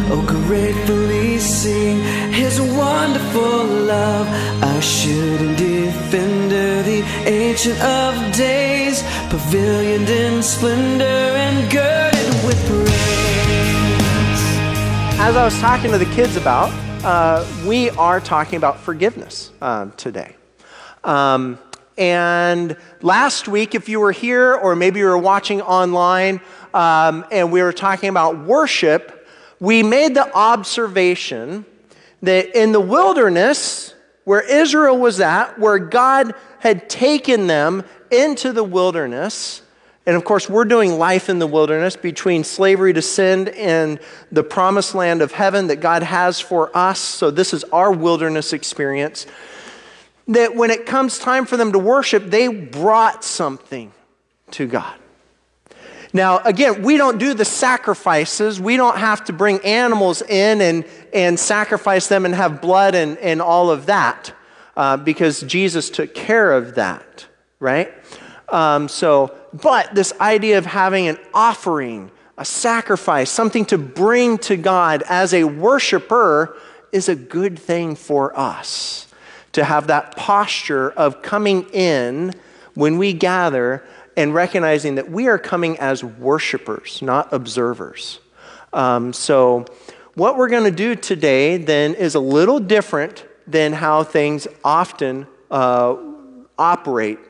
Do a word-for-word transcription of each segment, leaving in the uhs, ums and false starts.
oh gratefully sing his wonderful love. Assured and defender, the ancient of days, pavilioned in splendor and girded with praise. As I was talking to the kids about, uh, we are talking about forgiveness um, today. Um, and last week, if you were here or maybe you were watching online, um, and we were talking about worship, we made the observation that in the wilderness, where Israel was at, where God had taken them into the wilderness, and of course, we're doing life in the wilderness between slavery to sin and the promised land of heaven that God has for us. So this is our wilderness experience. That when it comes time for them to worship, they brought something to God. Now, again, we don't do the sacrifices. We don't have to bring animals in and, and sacrifice them and have blood and, and all of that uh, because Jesus took care of that, right? Um, so, but this idea of having an offering, a sacrifice, something to bring to God as a worshiper is a good thing for us. To have that posture of coming in when we gather and recognizing that we are coming as worshipers, not observers. Um, so what we're going to do today then is a little different than how things often uh, operate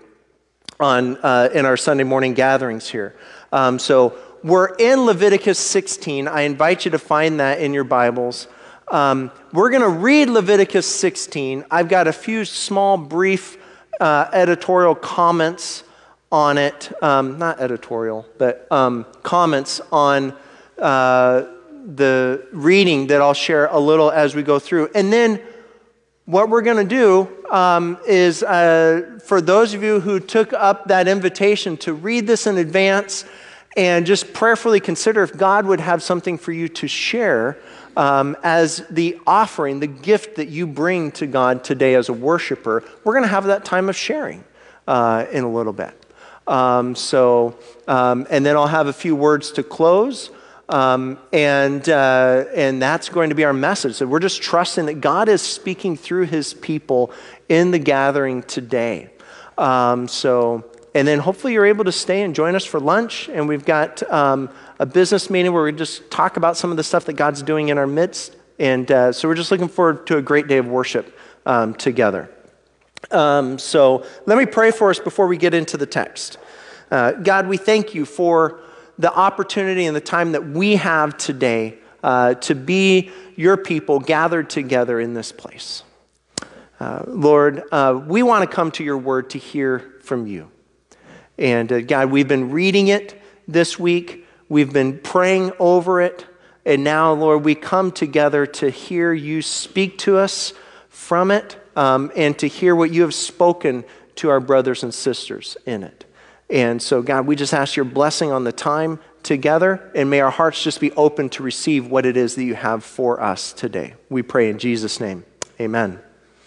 on uh, in our Sunday morning gatherings here. Um, so we're in Leviticus sixteen. I invite you to find that in your Bibles. Um, we're going to read Leviticus sixteen. I've got a few small, brief uh, editorial comments on it. Um, not editorial, but um, comments on uh, the reading that I'll share a little as we go through. And then what we're going to do um, is, uh, for those of you who took up that invitation to read this in advance and just prayerfully consider if God would have something for you to share um, as the offering, the gift that you bring to God today as a worshiper, we're going to have that time of sharing uh, in a little bit. Um, so, um, and then I'll have a few words to close. Um, and uh, and that's going to be our message. So we're just trusting that God is speaking through his people in the gathering today. Um, so, and then hopefully you're able to stay and join us for lunch. And we've got um, a business meeting where we just talk about some of the stuff that God's doing in our midst. And uh, so we're just looking forward to a great day of worship um, together. Um, so let me pray for us before we get into the text. Uh, God, we thank you for the opportunity and the time that we have today uh, to be your people gathered together in this place. Uh, Lord, uh, we want to come to your word to hear from you. And uh, God, we've been reading it this week. We've been praying over it. And now, Lord, we come together to hear you speak to us from it um, and to hear what you have spoken to our brothers and sisters in it. And so, God, we just ask your blessing on the time together, and may our hearts just be open to receive what it is that you have for us today. We pray in Jesus' name. Amen.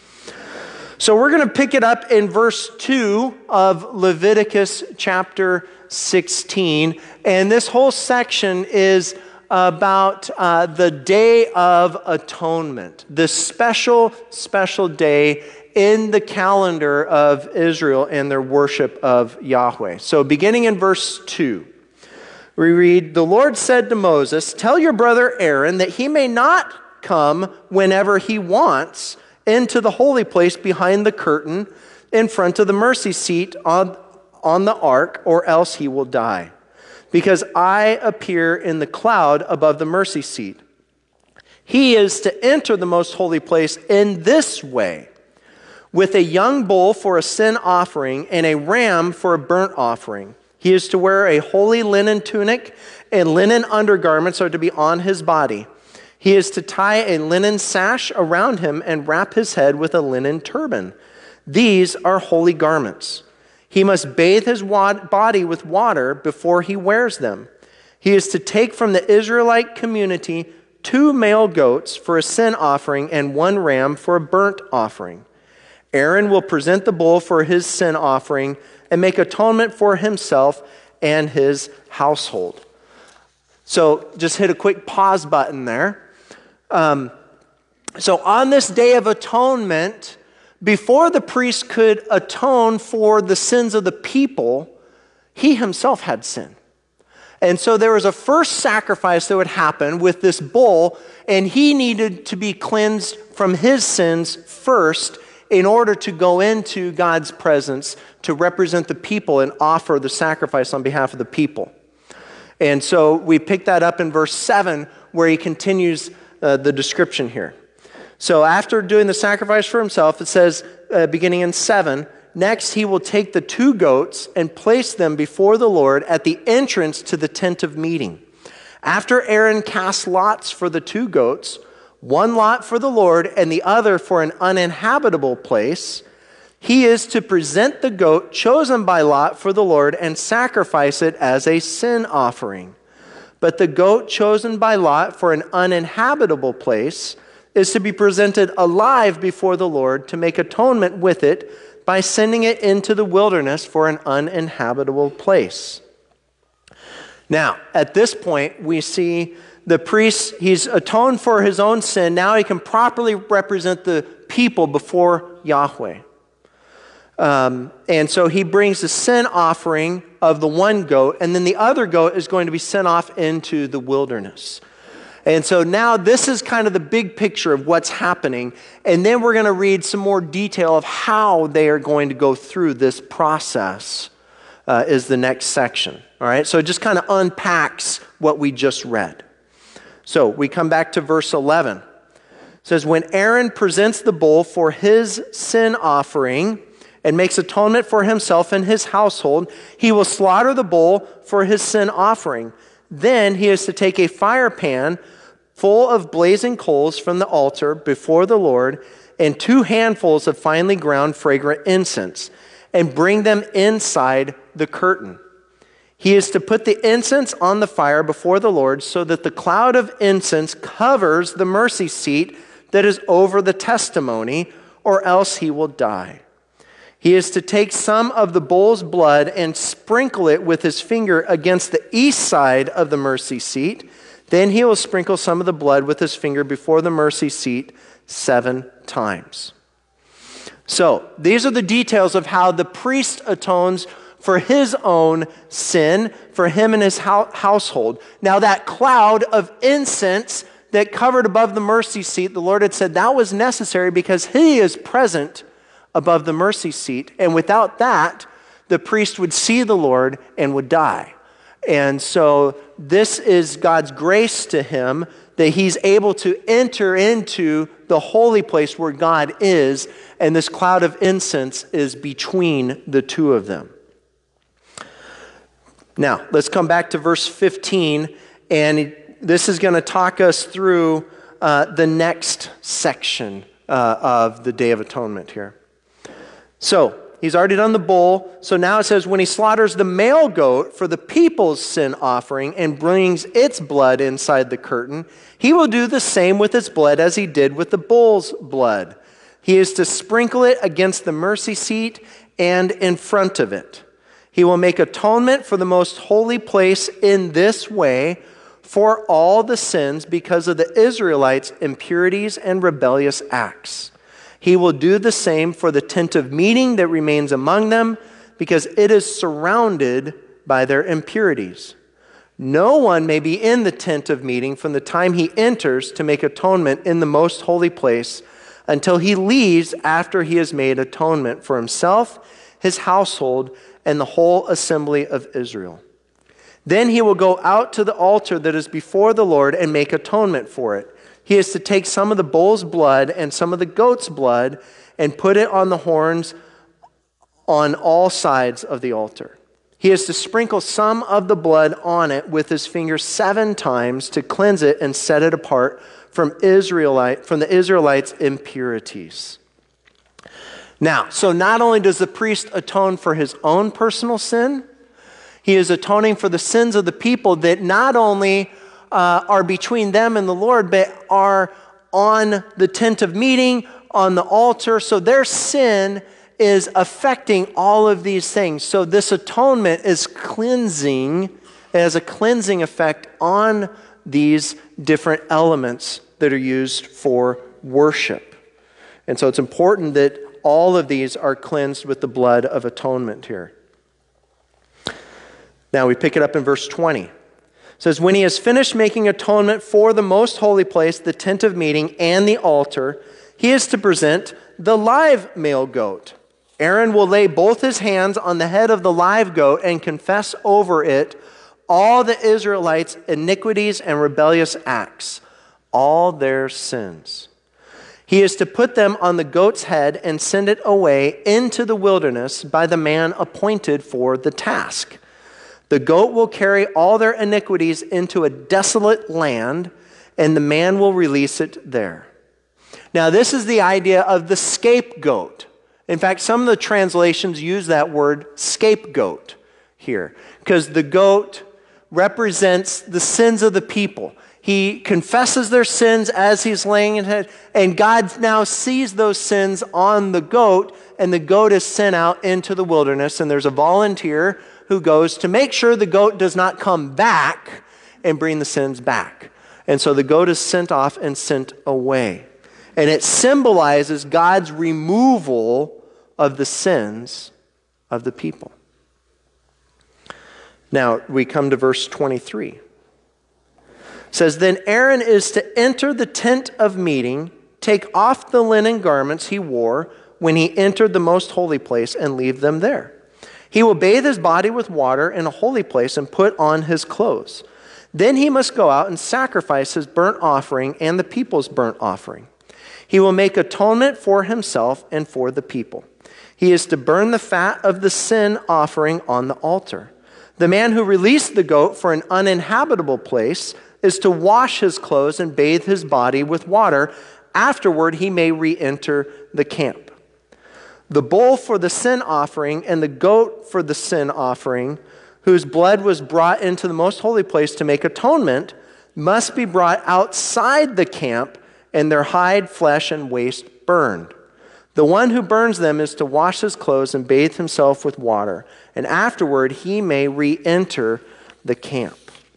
So we're going to pick it up in verse two of Leviticus chapter sixteen. And this whole section is about uh, the Day of Atonement, the special, special day in the calendar of Israel and their worship of Yahweh. So beginning in verse two, we read, "The Lord said to Moses, tell your brother Aaron that he may not come whenever he wants into the holy place behind the curtain in front of the mercy seat on, on the ark, or else he will die. Because I appear in the cloud above the mercy seat. He is to enter the most holy place in this way, with a young bull for a sin offering and a ram for a burnt offering. He is to wear a holy linen tunic, and linen undergarments are to be on his body. He is to tie a linen sash around him and wrap his head with a linen turban. These are holy garments. He must bathe his body with water before he wears them. He is to take from the Israelite community two male goats for a sin offering and one ram for a burnt offering. Aaron will present the bull for his sin offering and make atonement for himself and his household." So just hit a quick pause button there. Um, so on this Day of Atonement, before the priest could atone for the sins of the people, he himself had sin. And so there was a first sacrifice that would happen with this bull, and he needed to be cleansed from his sins first in order to go into God's presence to represent the people and offer the sacrifice on behalf of the people. And so we pick that up in verse seven, where he continues uh, the description here. So after doing the sacrifice for himself, it says, uh, beginning in seven, next he will take the two goats and place them before the Lord at the entrance to the tent of meeting. After Aaron casts lots for the two goats, one lot for the Lord and the other for an uninhabitable place, he is to present the goat chosen by Lot for the Lord and sacrifice it as a sin offering. But the goat chosen by Lot for an uninhabitable place is to be presented alive before the Lord to make atonement with it by sending it into the wilderness for an uninhabitable place. Now, at this point, we see the priest, he's atoned for his own sin. Now he can properly represent the people before Yahweh. Um, and so he brings the sin offering of the one goat, and then the other goat is going to be sent off into the wilderness. And so now this is kind of the big picture of what's happening. And then we're going to read some more detail of how they are going to go through this process uh, is the next section. All right, so it just kind of unpacks what we just read. So we come back to verse eleven. It says, when Aaron presents the bull for his sin offering and makes atonement for himself and his household, he will slaughter the bull for his sin offering. Then he is to take a fire pan full of blazing coals from the altar before the Lord and two handfuls of finely ground fragrant incense and bring them inside the curtain. He is to put the incense on the fire before the Lord so that the cloud of incense covers the mercy seat that is over the testimony, or else he will die. He is to take some of the bull's blood and sprinkle it with his finger against the east side of the mercy seat. Then he will sprinkle some of the blood with his finger before the mercy seat seven times. So, these are the details of how the priest atones for his own sin, for him and his household. Now, that cloud of incense that covered above the mercy seat, the Lord had said that was necessary because he is present above the mercy seat. And without that, the priest would see the Lord and would die. And so this is God's grace to him that he's able to enter into the holy place where God is, and this cloud of incense is between the two of them. Now, let's come back to verse fifteen, and this is going to talk us through uh, the next section uh, of the Day of Atonement here. So, he's already done the bull. So now it says, when he slaughters the male goat for the people's sin offering and brings its blood inside the curtain, he will do the same with its blood as he did with the bull's blood. He is to sprinkle it against the mercy seat and in front of it. He will make atonement for the most holy place in this way for all the sins because of the Israelites' impurities and rebellious acts. He will do the same for the tent of meeting that remains among them because it is surrounded by their impurities. No one may be in the tent of meeting from the time he enters to make atonement in the most holy place until he leaves after he has made atonement for himself, his household, and the whole assembly of Israel. Then he will go out to the altar that is before the Lord and make atonement for it. He is to take some of the bull's blood and some of the goat's blood and put it on the horns on all sides of the altar. He is to sprinkle some of the blood on it with his finger seven times to cleanse it and set it apart from Israelite, from the Israelites' impurities. Now, so not only does the priest atone for his own personal sin, he is atoning for the sins of the people that not only uh, are between them and the Lord, but are on the tent of meeting, on the altar. So their sin is affecting all of these things. So this atonement is cleansing, it has a cleansing effect on these different elements that are used for worship. And so it's important that all of these are cleansed with the blood of atonement here. Now we pick it up in verse twenty. It says, when he has finished making atonement for the most holy place, the tent of meeting, and the altar, he is to present the live male goat. Aaron will lay both his hands on the head of the live goat and confess over it all the Israelites' iniquities and rebellious acts, all their sins. He is to put them on the goat's head and send it away into the wilderness by the man appointed for the task. The goat will carry all their iniquities into a desolate land, and the man will release it there. Now, this is the idea of the scapegoat. In fact, some of the translations use that word scapegoat here, because the goat represents the sins of the people. He confesses their sins as he's laying in it, and God now sees those sins on the goat, and the goat is sent out into the wilderness, and there's a volunteer who goes to make sure the goat does not come back and bring the sins back. And so the goat is sent off and sent away. And it symbolizes God's removal of the sins of the people. Now we come to verse twenty-three. It says, then Aaron is to enter the tent of meeting, take off the linen garments he wore when he entered the most holy place, and leave them there. He will bathe his body with water in a holy place and put on his clothes. Then he must go out and sacrifice his burnt offering and the people's burnt offering. He will make atonement for himself and for the people. He is to burn the fat of the sin offering on the altar. The man who released the goat for an uninhabitable place is to wash his clothes and bathe his body with water. Afterward, he may re-enter the camp. The bull for the sin offering and the goat for the sin offering, whose blood was brought into the most holy place to make atonement, must be brought outside the camp and their hide, flesh, and waste burned. The one who burns them is to wash his clothes and bathe himself with water, and afterward he may re-enter the camp.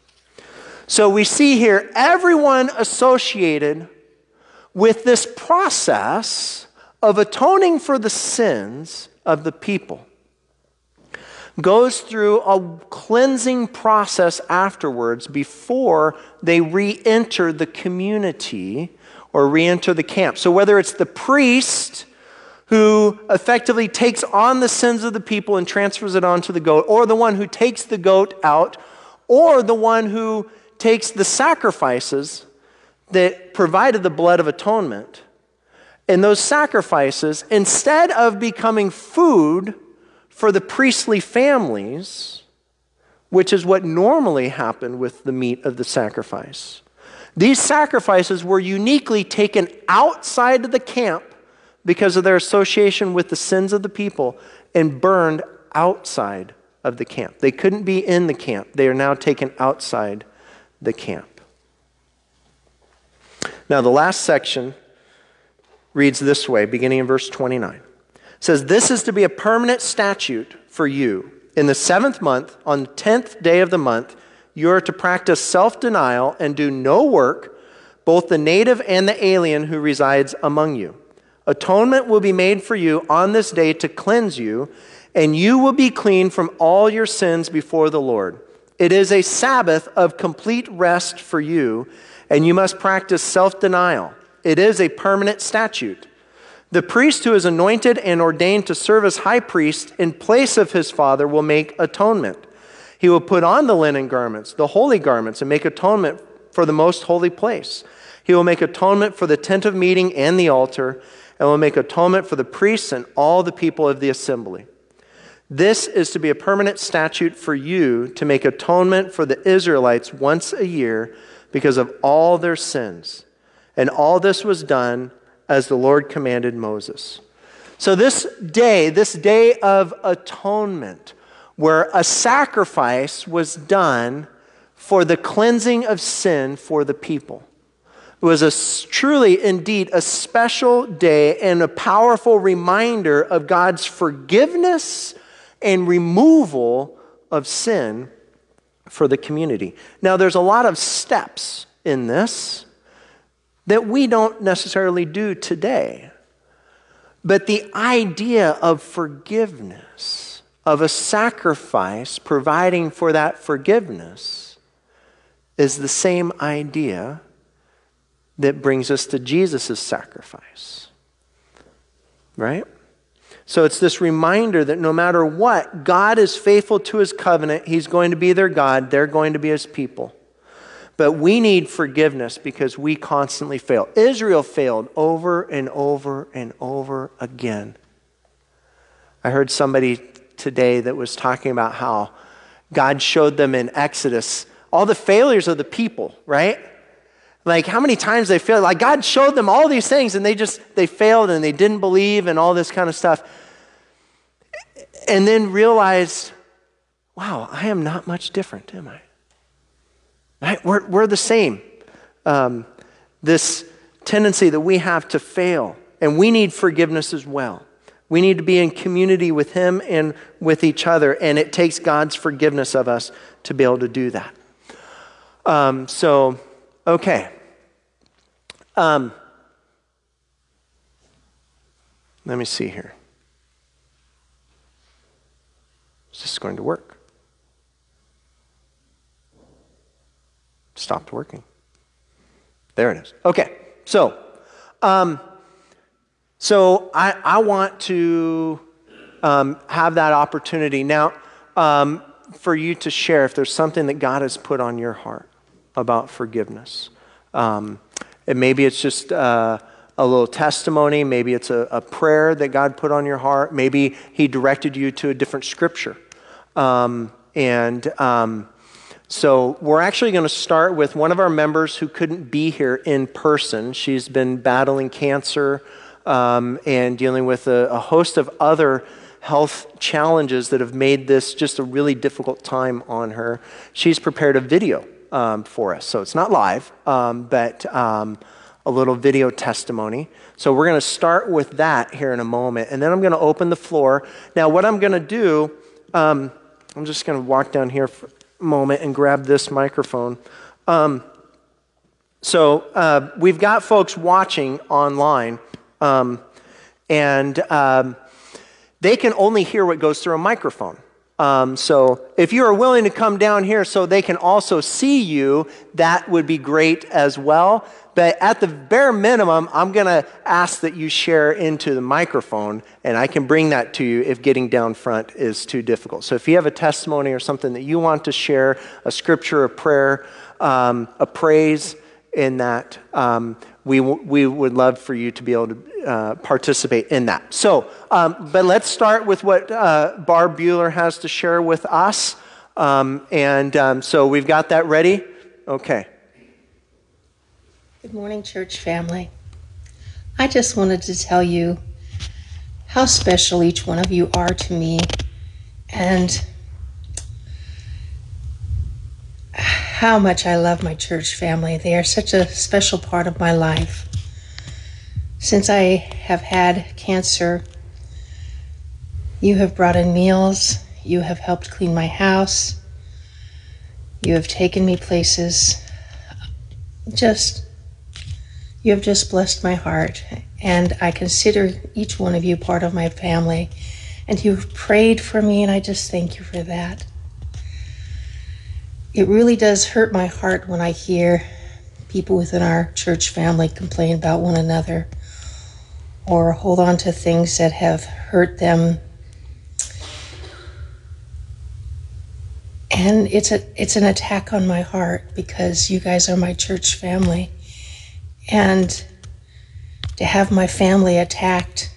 So we see here everyone associated with this process of atoning for the sins of the people goes through a cleansing process afterwards before they re-enter the community or re-enter the camp. So whether it's the priest who effectively takes on the sins of the people and transfers it onto the goat, or the one who takes the goat out, or the one who takes the sacrifices that provided the blood of atonement, and those sacrifices, instead of becoming food for the priestly families, which is what normally happened with the meat of the sacrifice, these sacrifices were uniquely taken outside of the camp because of their association with the sins of the people and burned outside of the camp. They couldn't be in the camp. They are now taken outside the camp. Now, the last section reads this way, beginning in verse twenty-nine. It says, this is to be a permanent statute for you. In the seventh month, on the tenth day of the month, you are to practice self-denial and do no work, both the native and the alien who resides among you. Atonement will be made for you on this day to cleanse you, and you will be clean from all your sins before the Lord. It is a Sabbath of complete rest for you, and you must practice self-denial. It is a permanent statute. The priest who is anointed and ordained to serve as high priest in place of his father will make atonement. He will put on the linen garments, the holy garments, and make atonement for the most holy place. He will make atonement for the tent of meeting and the altar, and will make atonement for the priests and all the people of the assembly. This is to be a permanent statute for you to make atonement for the Israelites once a year because of all their sins. And all this was done as the Lord commanded Moses. So this day, this day of atonement, where a sacrifice was done for the cleansing of sin for the people, it was a truly, indeed, a special day and a powerful reminder of God's forgiveness and removal of sin for the community. Now, there's a lot of steps in this. that we don't necessarily do today. But the idea of forgiveness, of a sacrifice providing for that forgiveness, is the same idea that brings us to Jesus' sacrifice. Right? So it's this reminder that no matter what, God is faithful to his covenant. He's going to be their God. They're going to be his people. But we need forgiveness because we constantly fail. Israel failed over and over and over again. I heard somebody today that was talking about how God showed them in Exodus all the failures of the people, right? Like how many times they failed. Like God showed them all these things and they just, they failed and they didn't believe and all this kind of stuff. And then realized, wow, I am not much different, am I? Right? We're, we're the same. Um, this tendency that we have to fail. And we need forgiveness as well. We need to be in community with him and with each other. And it takes God's forgiveness of us to be able to do that. Um, so, okay. Um, let me see here. Is this going to work? Stopped working. There it is. Okay, so, um, so I, I want to um, have that opportunity now um, for you to share if there's something that God has put on your heart about forgiveness. Um, and maybe it's just uh, a little testimony. Maybe it's a, a prayer that God put on your heart. Maybe he directed you to a different scripture. Um, and um, so we're actually going to start with one of our members who couldn't be here in person. She's been battling cancer um, and dealing with a, a host of other health challenges that have made this just a really difficult time on her. She's prepared a video Um, for us. So it's not live, um, but um, a little video testimony. So we're going to start with that here in a moment, and then I'm going to open the floor. Now what I'm going to do, um, I'm just going to walk down here for a moment and grab this microphone. Um, so uh, we've got folks watching online, um, and um, they can only hear what goes through a microphone. Um, so if you are willing to come down here so they can also see you, that would be great as well. But at the bare minimum, I'm going to ask that you share into the microphone, and I can bring that to you if getting down front is too difficult. So if you have a testimony or something that you want to share, a scripture, a prayer, um, a praise in that, um, we w- we would love for you to be able to uh, participate in that. So, um, but let's start with what uh, Barb Bueller has to share with us. Um, and um, so we've got that ready? Okay. Good morning, church family. I just wanted to tell you how special each one of you are to me and how much I love my church family. They are such a special part of my life. Since I have had cancer, you have brought in meals, you have helped clean my house, you have taken me places. Just, you have just blessed my heart, and I consider each one of you part of my family, and you've prayed for me, and I just thank you for that. It really does hurt my heart when I hear people within our church family complain about one another or hold on to things that have hurt them. And it's a it's an attack on my heart because you guys are my church family. And to have my family attacked,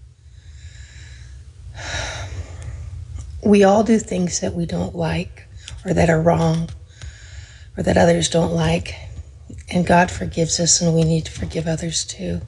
we all do things that we don't like or that are wrong or that others don't like. And God forgives us, and we need to forgive others too.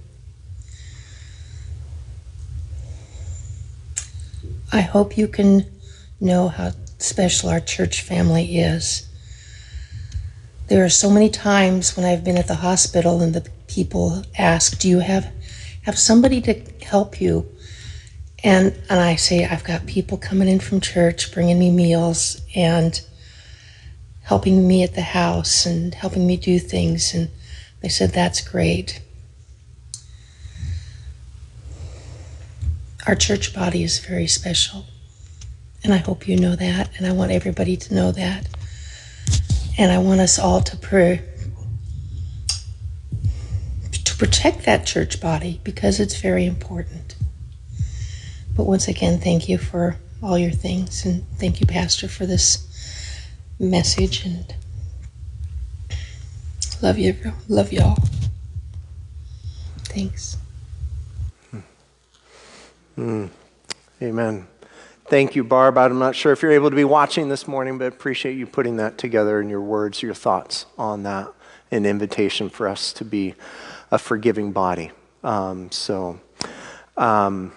I hope you can know how special our church family is. There are so many times when I've been at the hospital and the people ask, do you have have somebody to help you? And and I say, I've got people coming in from church, bringing me meals and helping me at the house and helping me do things. And They said, that's great. Our church body is very special. And I hope you know that. And I want everybody to know that. And I want us all to pray. Protect that church body because it's very important. But once again, thank you for all your things, and thank you, Pastor, for this message, and love you, love y'all. Thanks. Mm. Amen. Thank you, Barb. I'm not sure if you're able to be watching this morning, but appreciate you putting that together in your words, your thoughts on that, an invitation for us to be a forgiving body. Um, so, um,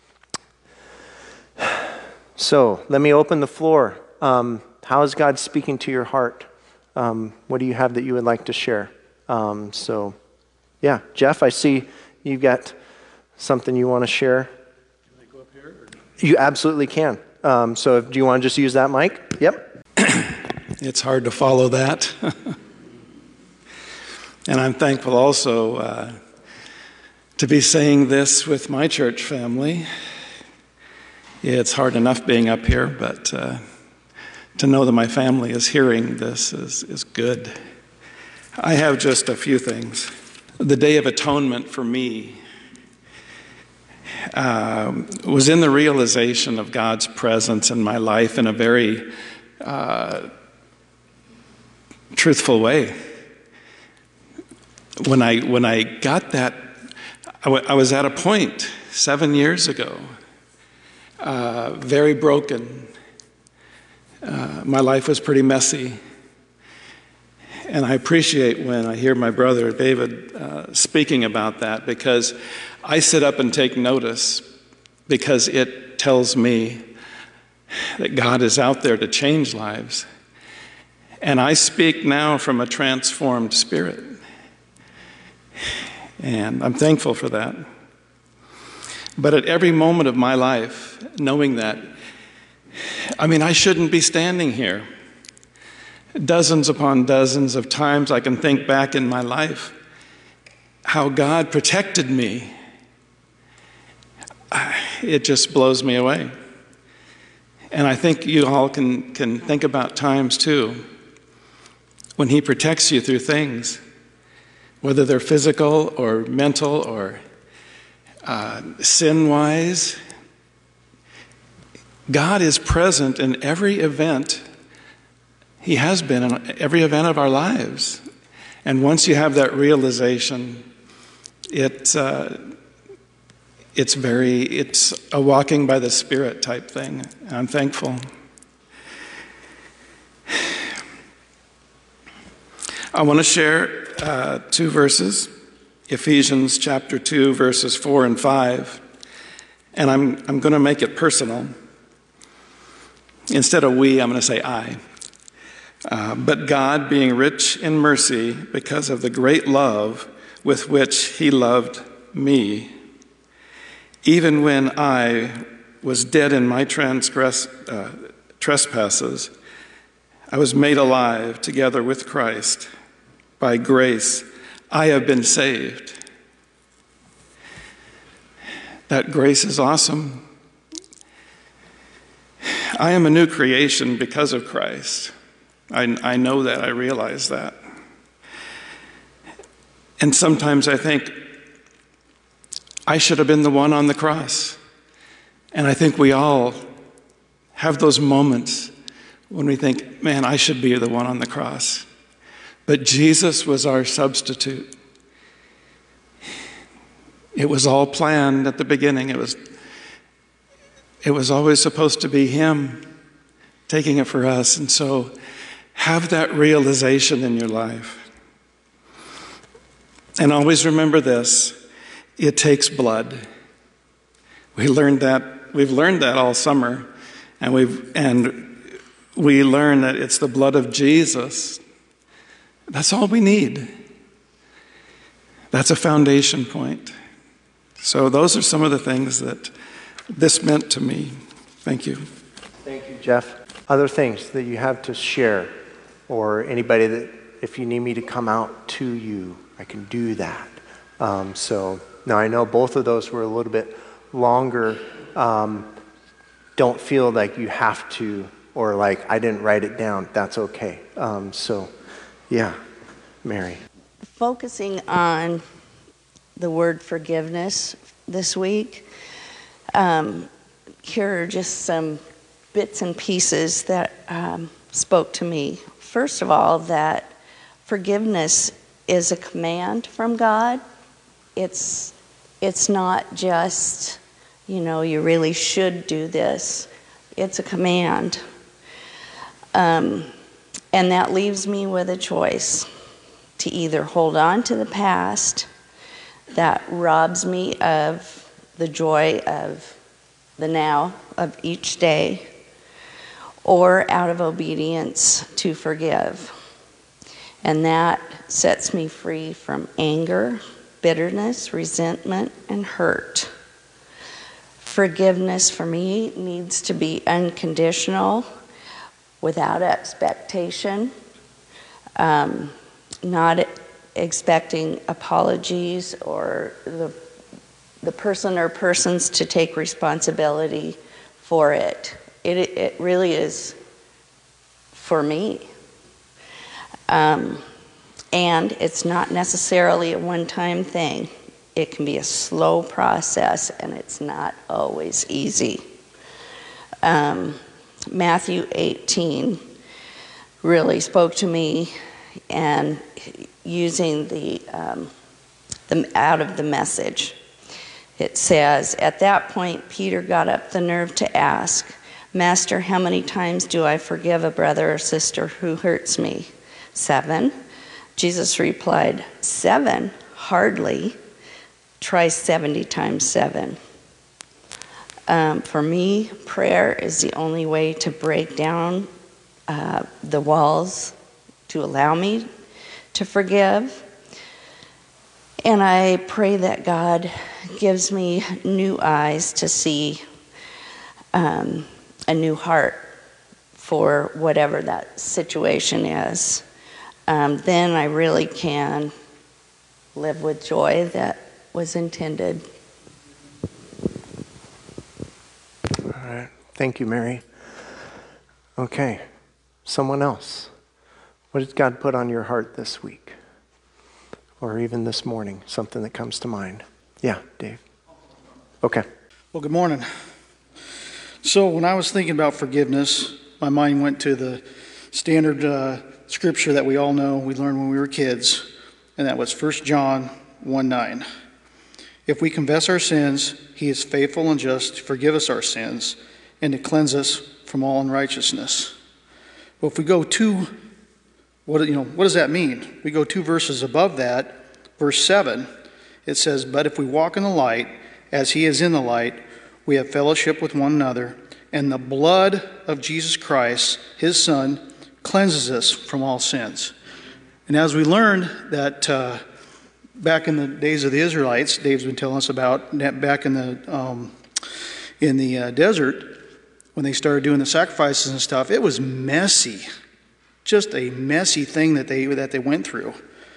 so let me open the floor. Um, how is God speaking to your heart? Um, what do you have that you would like to share? Um, so, yeah, Jeff, I see you've got something you want to share. Can I go up here? Or? You absolutely can. Um, so, if, do you want to just use that mic? Yep. It's hard to follow that. And I'm thankful also uh, to be saying this with my church family. It's hard enough being up here, but uh, to know that my family is hearing this is, is good. I have just a few things. The Day of Atonement for me uh, was in the realization of God's presence in my life in a very uh, truthful way. When I when I got that, I, w- I was at a point seven years ago, uh, very broken. Uh, my life was pretty messy. And I appreciate when I hear my brother David uh, speaking about that, because I sit up and take notice, because it tells me that God is out there to change lives. And I speak now from a transformed spirit. And I'm thankful for that. But at every moment of my life, knowing that, I mean, I shouldn't be standing here. Dozens upon dozens of times I can think back in my life how God protected me. It just blows me away. And I think you all can, can think about times too when He protects you through things, whether they're physical or mental or uh, sin-wise. God is present in every event. He has been in every event of our lives. And once you have that realization, it, uh, it's very, it's a walking by the Spirit type thing. And I'm thankful. I want to share uh, two verses, Ephesians chapter two, verses four and five. And I'm, I'm going to make it personal. Instead of we, I'm going to say I. Uh, but God, being rich in mercy, because of the great love with which He loved me, even when I was dead in my transgress, uh, trespasses, I was made alive together with Christ. By grace, I have been saved. That grace is awesome. I am a new creation because of Christ. I, I know that. I realize that. And sometimes I think I should have been the one on the cross. And I think we all have those moments when we think, man, I should be the one on the cross. But Jesus was our substitute. It was all planned at the beginning. It was, it was always supposed to be Him taking it for us. And so have that realization in your life. And always remember this, it takes blood. We learned that, we've learned that all summer. And we've and we learn that it's the blood of Jesus. That's all we need. That's a foundation point. So those are some of the things that this meant to me. Thank you. Thank you, Jeff. Other things that you have to share, or anybody that, if you need me to come out to you, I can do that. Um, so now I know both of those were a little bit longer. Um, don't feel like you have to, or like I didn't write it down. That's okay. Um, so, yeah, Mary. Focusing on the word forgiveness this week, um, here are just some bits and pieces that um, spoke to me. First of all, that forgiveness is a command from God. It's it's not just, you know, you really should do this. It's a command. Um, and that leaves me with a choice to either hold on to the past that robs me of the joy of the now of each day, or out of obedience to forgive. And that sets me free from anger, bitterness, resentment, and hurt. Forgiveness for me needs to be unconditional, without expectation, um, not expecting apologies or the, the person or persons to take responsibility for it. It, it really is for me. Um, and it's not necessarily a one-time thing. It can be a slow process, and it's not always easy. Um, Matthew eighteen really spoke to me, and using the, um, the out of the Message. It says, at that point, Peter got up the nerve to ask, Master, how many times do I forgive a brother or sister who hurts me? Seven. Jesus replied, seven? Hardly. Try seventy times seven. Um, for me, prayer is the only way to break down uh, the walls to allow me to forgive. And I pray that God gives me new eyes to see um, a new heart for whatever that situation is. Um, then I really can live with joy that was intended. All right. Thank you, Mary. Okay. Someone else. What did God put on your heart this week? Or even this morning? Something that comes to mind. Yeah, Dave. Okay. Well, good morning. So when I was thinking about forgiveness, my mind went to the standard uh, scripture that we all know, we learned when we were kids, and that was First John one nine. If we confess our sins, he is faithful and just to forgive us our sins and to cleanse us from all unrighteousness. Well, if we go two, what you know, what does that mean? We go two verses above that, verse seven. It says, "But if we walk in the light, as he is in the light, we have fellowship with one another, and the blood of Jesus Christ, his Son, cleanses us from all sins." And as we learned that uh, back in the days of the Israelites, Dave's been telling us about that back in the um, in the uh, desert, when they started doing the sacrifices and stuff, it was messy, just a messy thing that they that they went through.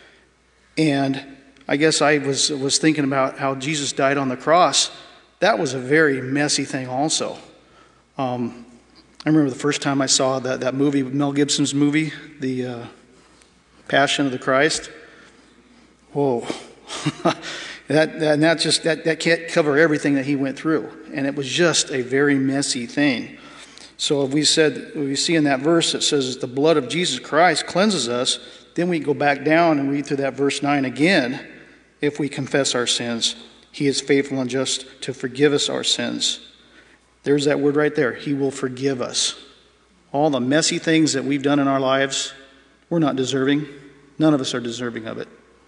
And I guess I was was thinking about how Jesus died on the cross. That was a very messy thing also. Um, I remember the first time I saw that, that movie, Mel Gibson's movie, The uh, Passion of the Christ. Whoa. that, that, and that just, that, that can't cover everything that he went through. And it was just a very messy thing. So if we said, we see in that verse, it says the blood of Jesus Christ cleanses us, then we go back down and read through that verse nine again. If we confess our sins, he is faithful and just to forgive us our sins. There's that word right there. He will forgive us. All the messy things that we've done in our lives, we're not deserving. None of us are deserving of it.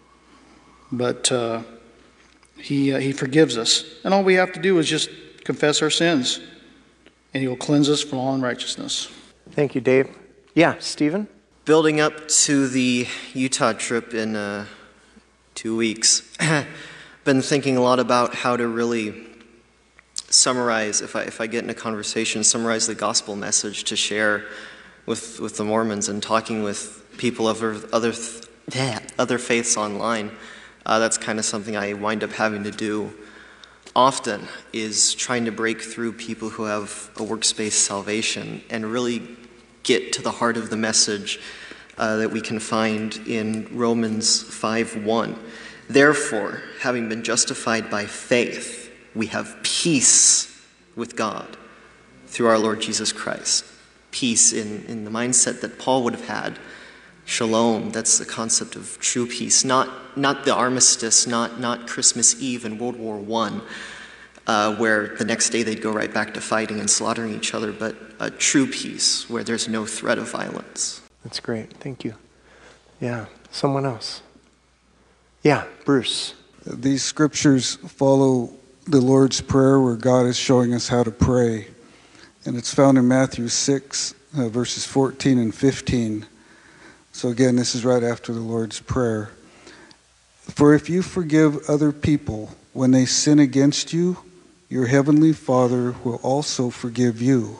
But uh, he, uh, he forgives us. And all we have to do is just confess our sins. And he will cleanse us from all unrighteousness. Thank you, Dave. Yeah, Stephen? Building up to the Utah trip in uh, two weeks, been thinking a lot about how to really summarize, if I if I get in a conversation, summarize the gospel message to share with with the Mormons, and talking with people of other other faiths online. Uh, that's kind of something I wind up having to do often, is trying to break through people who have a works-based salvation and really get to the heart of the message uh, that we can find in Romans five one. Therefore, having been justified by faith, we have peace with God through our Lord Jesus Christ. Peace in, in the mindset that Paul would have had. Shalom, that's the concept of true peace. Not, not the armistice, not, not Christmas Eve in World War One, uh, where the next day they'd go right back to fighting and slaughtering each other, but a true peace where there's no threat of violence. That's great. Thank you. Yeah. Someone else. Yeah, Bruce. These scriptures follow the Lord's Prayer, where God is showing us how to pray. And it's found in Matthew six, uh, verses fourteen and fifteen. So again, this is right after the Lord's Prayer. For if you forgive other people when they sin against you, your heavenly Father will also forgive you.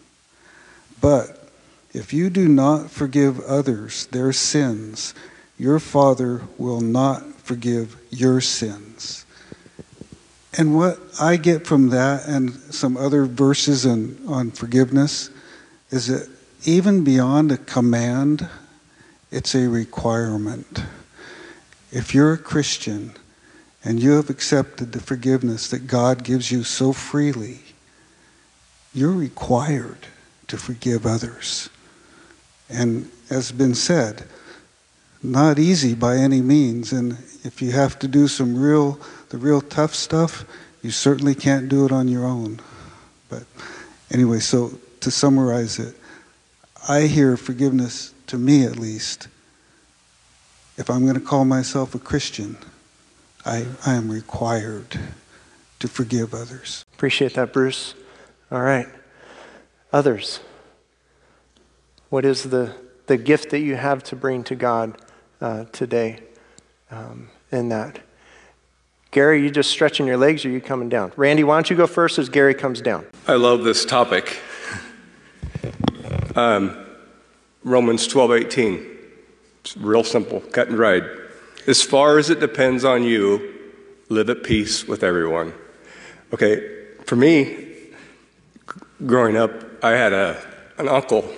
But if you do not forgive others their sins, your Father will not forgive your sins. And what I get from that and some other verses on, on forgiveness is that even beyond a command, it's a requirement. If you're a Christian and you have accepted the forgiveness that God gives you so freely, you're required to forgive others. And as has been said, not easy by any means. And if you have to do some real, the real tough stuff, you certainly can't do it on your own. But anyway, so to summarize it, I hear forgiveness, to me at least, if I'm going to call myself a Christian, I, I am required to forgive others. Appreciate that, Bruce. All right. Others. What is the, the gift that you have to bring to God uh, today um, in that? Gary, you just stretching your legs, or are you coming down? Randy, why don't you go first as Gary comes down? I love this topic. Um, Romans twelve eighteen. It's real simple, cut and dried. As far as it depends on you, live at peace with everyone. Okay, for me, growing up, I had a an uncle.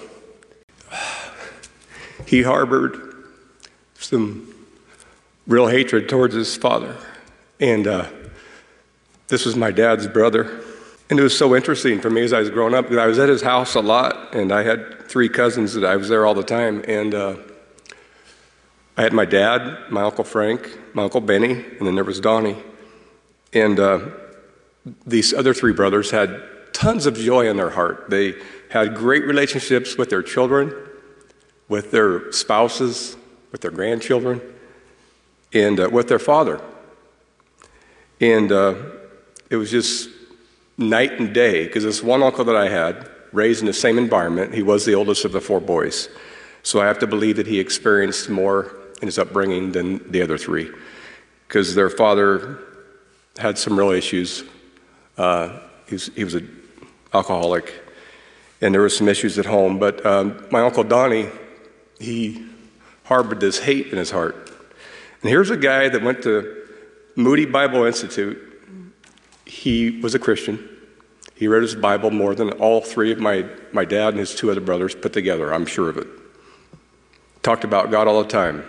He harbored some real hatred towards his father. And uh, this was my dad's brother. And it was so interesting for me as I was growing up, because I was at his house a lot, and I had three cousins that I was there all the time. And uh, I had my dad, my Uncle Frank, my Uncle Benny, and then there was Donnie. And uh, these other three brothers had tons of joy in their heart. They had great relationships with their children, with their spouses, with their grandchildren, and uh, with their father. And uh, it was just night and day, because this one uncle that I had, raised in the same environment, he was the oldest of the four boys. So I have to believe that he experienced more in his upbringing than the other three, because their father had some real issues. Uh, he was, he was an alcoholic, and there were some issues at home. But um, my Uncle Donnie, he harbored this hate in his heart. And here's a guy that went to Moody Bible Institute. He was a Christian. He read his Bible more than all three of my, my dad and his two other brothers put together, I'm sure of it. Talked about God all the time.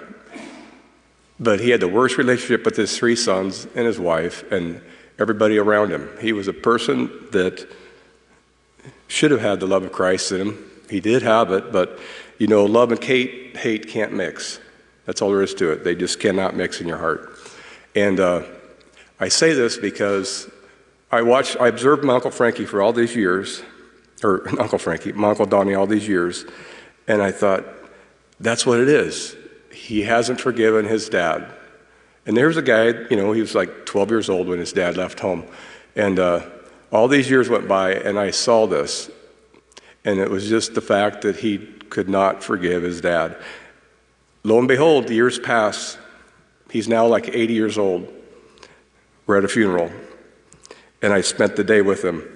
But he had the worst relationship with his three sons and his wife and everybody around him. He was a person that should have had the love of Christ in him. He did have it, but you know, love and hate, hate can't mix. That's all there is to it. They just cannot mix in your heart. And uh, I say this because I watched, I observed my Uncle Frankie for all these years, or Uncle Frankie, my Uncle Donnie all these years, and I thought, that's what it is. He hasn't forgiven his dad. And there's a guy, you know, he was like twelve years old when his dad left home. And uh, all these years went by, and I saw this. And it was just the fact that he could not forgive his dad. Lo and behold, the years pass. He's now like eighty years old. We're at a funeral. And I spent the day with him.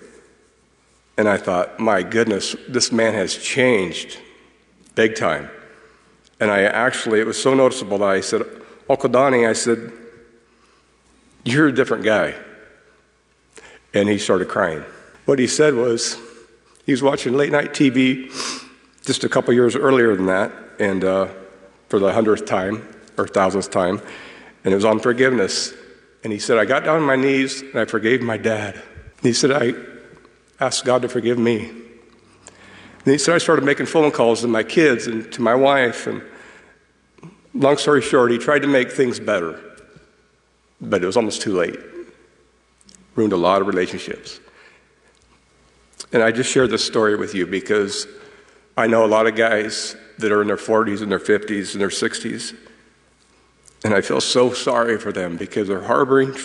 And I thought, my goodness, this man has changed big time. And I actually, it was so noticeable that I said, Uncle Donnie, I said, you're a different guy. And he started crying. What he said was, he was watching late night T V just a couple years earlier than that, and uh, for the hundredth time, or thousandth time, and it was on forgiveness. And he said, I got down on my knees and I forgave my dad. And he said, I asked God to forgive me. And he said, I started making phone calls to my kids and to my wife, and long story short, he tried to make things better, but it was almost too late. Ruined a lot of relationships. And I just share this story with you because I know a lot of guys that are in their forties and their fifties and their sixties, and I feel so sorry for them because they're harboring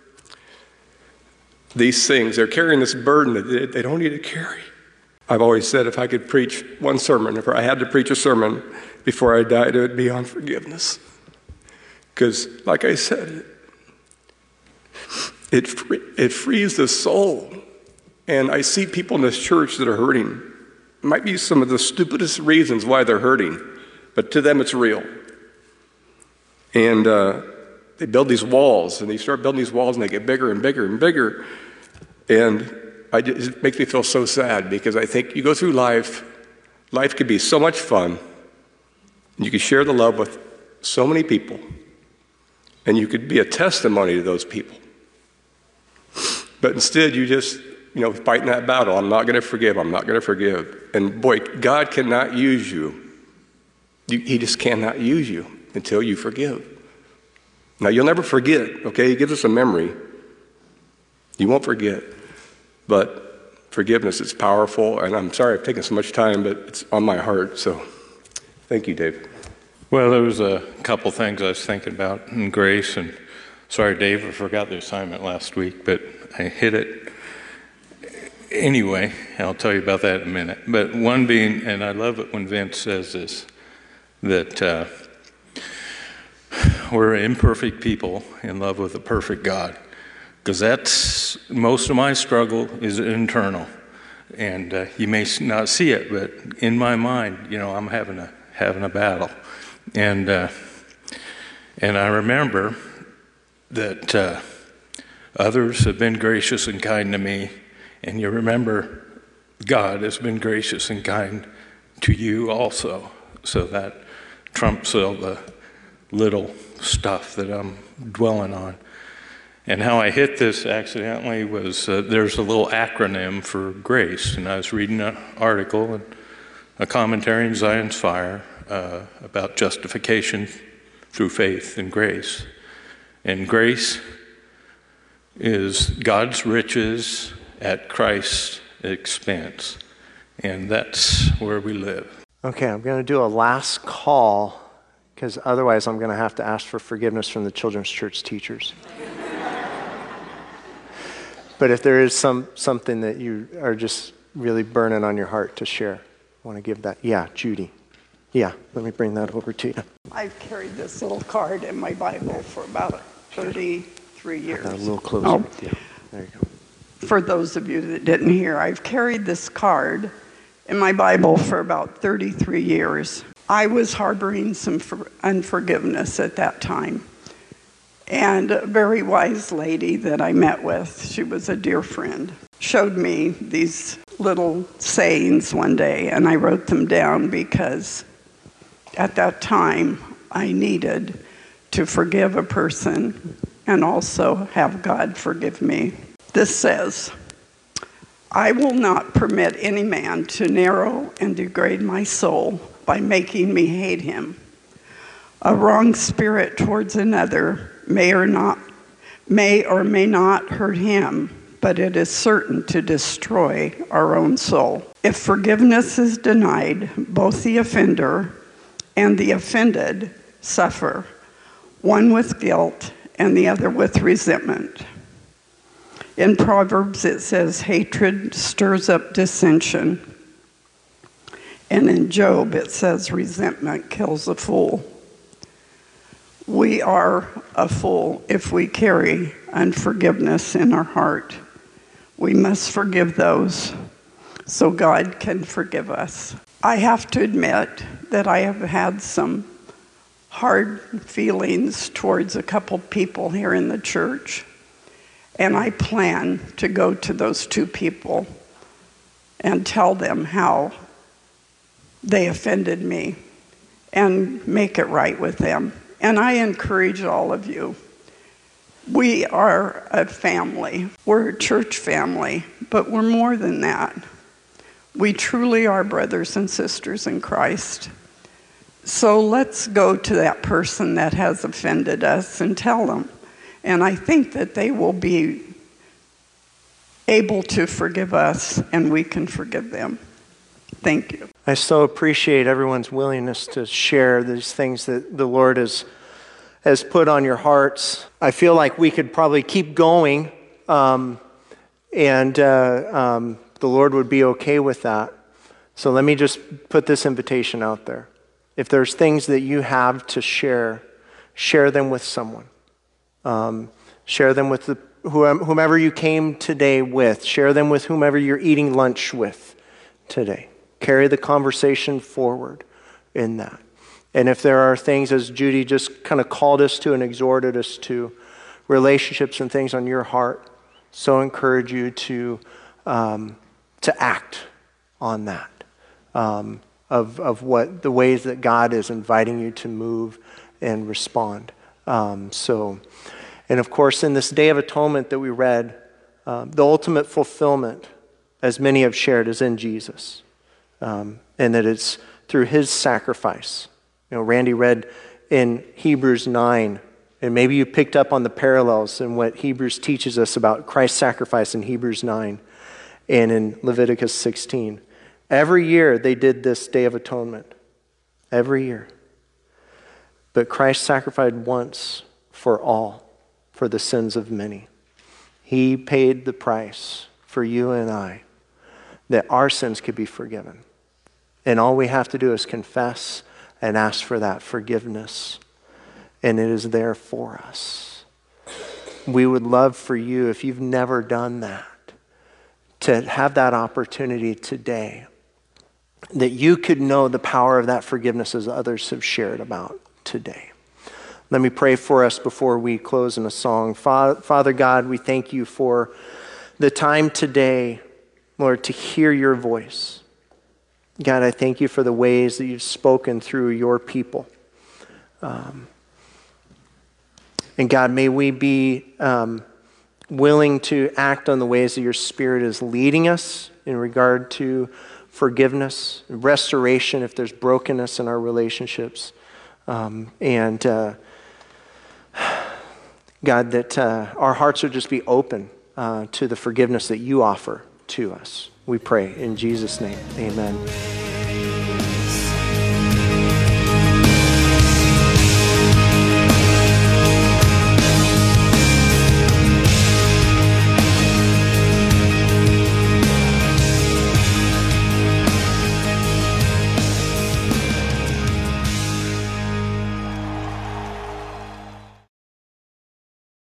these things. They're carrying this burden that they don't need to carry. I've always said if I could preach one sermon, if I had to preach a sermon before I died, it would be on forgiveness. Because, like I said, it, it frees the soul. And I see people in this church that are hurting. It might be some of the stupidest reasons why they're hurting, but to them it's real. And uh, they build these walls, and they start building these walls, and they get bigger and bigger and bigger. And I just, it makes me feel so sad because I think you go through life, life could be so much fun, and you could share the love with so many people, and you could be a testimony to those people. But instead, you just, you know, fighting that battle. I'm not going to forgive. I'm not going to forgive. And boy, God cannot use you. you. He just cannot use you until you forgive. Now, you'll never forget, okay? He gives us a memory. You won't forget. But forgiveness is powerful. And I'm sorry I've taken so much time, but it's on my heart. So thank you, Dave. Well, there was a couple things I was thinking about in grace. And sorry, Dave, I forgot the assignment last week, but I hit it. Anyway, I'll tell you about that in a minute. But one being, and I love it when Vince says this, that uh, we're imperfect people in love with a perfect God. Because that's, most of my struggle is internal. And uh, you may not see it, but in my mind, you know, I'm having a having a battle. And, uh, and I remember that uh, others have been gracious and kind to me. And you remember God has been gracious and kind to you also. So that trumps all the little stuff that I'm dwelling on. And how I hit this accidentally was uh, there's a little acronym for grace. And I was reading an article, and a commentary in Zion's Fire uh, about justification through faith and grace. And grace is God's riches at Christ's expense. And that's where we live. Okay, I'm going to do a last call because otherwise I'm going to have to ask for forgiveness from the children's church teachers. But if there is some something that you are just really burning on your heart to share, I want to give that. Yeah, Judy. Yeah, let me bring that over to you. I've carried this little card in my Bible for about thirty-three years. A little closer. Oh. Yeah, there you go. For those of you that didn't hear, I've carried this card in my Bible for about thirty-three years. I was harboring some unforgiveness at that time. And a very wise lady that I met with, she was a dear friend, showed me these little sayings one day, and I wrote them down because at that time I needed to forgive a person and also have God forgive me. This says, I will not permit any man to narrow and degrade my soul by making me hate him. A wrong spirit towards another may or not, may or may not hurt him, but it is certain to destroy our own soul. If forgiveness is denied, both the offender and the offended suffer, one with guilt and the other with resentment. In Proverbs it says, hatred stirs up dissension. And in Job it says, resentment kills a fool. We are a fool if we carry unforgiveness in our heart. We must forgive those so God can forgive us. I have to admit that I have had some hard feelings towards a couple people here in the church, and I plan to go to those two people and tell them how they offended me and make it right with them. And I encourage all of you. We are a family. We're a church family, but we're more than that. We truly are brothers and sisters in Christ. So let's go to that person that has offended us and tell them. And I think that they will be able to forgive us, and we can forgive them. Thank you. I so appreciate everyone's willingness to share these things that the Lord has, has put on your hearts. I feel like we could probably keep going, um, and uh, um, the Lord would be okay with that. So let me just put this invitation out there. If there's things that you have to share, share them with someone. Um, share them with the, whomever you came today with. Share them with whomever you're eating lunch with today. Carry the conversation forward in that. And if there are things, as Judy just kind of called us to and exhorted us to, relationships and things on your heart, so encourage you to um, to act on that. Um, of of what the ways that God is inviting you to move and respond. Um, so, and of course, in this Day of Atonement that we read, um, the ultimate fulfillment, as many have shared, is in Jesus. Um, and that it's through his sacrifice. You know, Randy read in Hebrews nine, and maybe you picked up on the parallels in what Hebrews teaches us about Christ's sacrifice in Hebrews nine and in Leviticus sixteen. Every year they did this Day of Atonement. Every year. But Christ sacrificed once for all, for the sins of many. He paid the price for you and I, that our sins could be forgiven. And all we have to do is confess and ask for that forgiveness. And it is there for us. We would love for you, if you've never done that, to have that opportunity today, that you could know the power of that forgiveness as others have shared about today. Let me pray for us before we close in a song. Father God, we thank you for the time today, Lord, to hear your voice. God, I thank you for the ways that you've spoken through your people. Um, and God, may we be um, willing to act on the ways that your Spirit is leading us in regard to forgiveness, restoration if there's brokenness in our relationships. Um, and uh, God, that uh, our hearts would just be open uh, to the forgiveness that you offer to us. We pray in Jesus' name, amen.